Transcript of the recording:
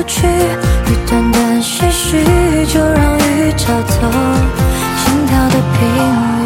过去，雨断断续续，就让雨浇透心跳的频率。